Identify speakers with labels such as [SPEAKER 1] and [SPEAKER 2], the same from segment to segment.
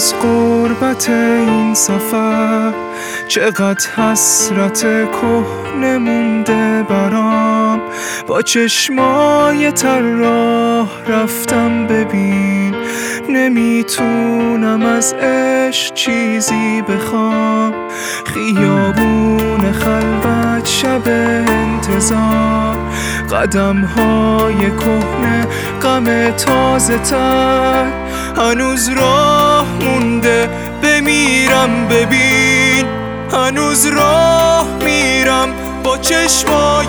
[SPEAKER 1] از غربت این سفر، چقدر حسرت کهنه مونده برام. با چشمای تر راه رفتم، ببین نمیتونم از عشق چیزی بخوام. خیابون خلوت، شب انتظار، قدم‌های کهنه، غم تازه تر. هنوز راه مونده بمیرم، ببین هنوز راه میرم با چشمای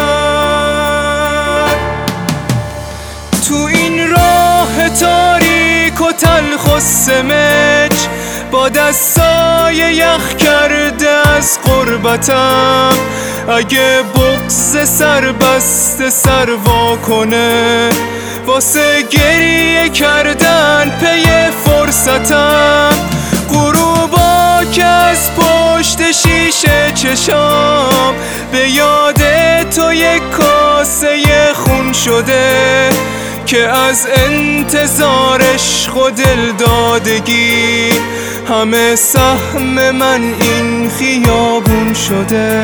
[SPEAKER 1] تر. تو این راه تاریک و تلخ و سمج، با دستای یخ کرده از غربتم. اگه بغض سر بسته سر وا کنه، واسه گریه کردن پی فرصتم. غروبا که از پشت شیشه چشام، به یاد تو یک کاسه خون شده، که از انتظارش خود دلدادگی همه سهم من این خیابون شده.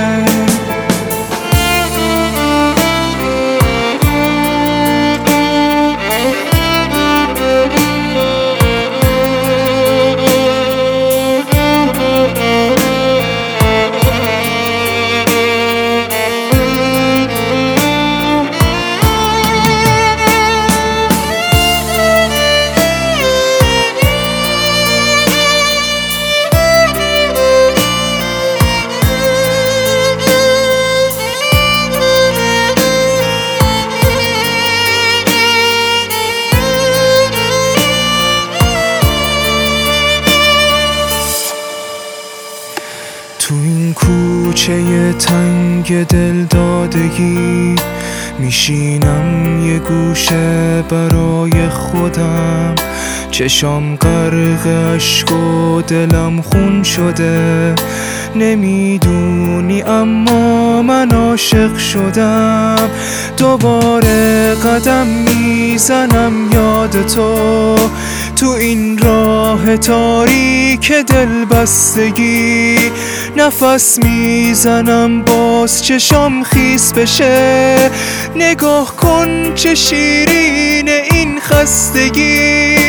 [SPEAKER 1] تو این کوچه تنگ دلدادگی، میشینم یه گوشه برای خودم. چشام غرق اشک و دلم خون شده. نمیدونی اما من عاشق شدم. دوباره قدم میزنم یاد تو این راه تاریک دلبستگی. نفس میزنم باز چشام خیس بشه. نگاه کن چه شیرین این خستگی.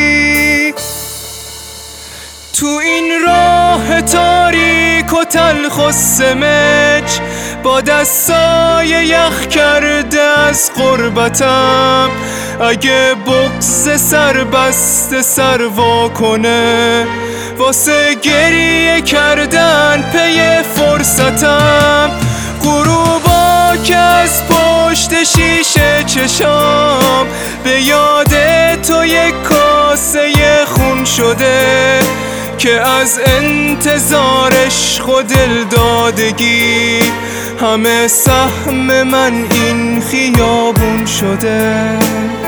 [SPEAKER 1] تو این راه تاریک و تلخ و سمج، با دستای یخ کرده از غربتم. اگه بغض سر بسته سر وا کنه، واسه گریه کردن پی فرصتم. غروبا که از پشت شیشه چشام، به یاد تو یک کاسه خون شده، که از انتظارش خود دلدادگی همه سهم من این خیابون شده.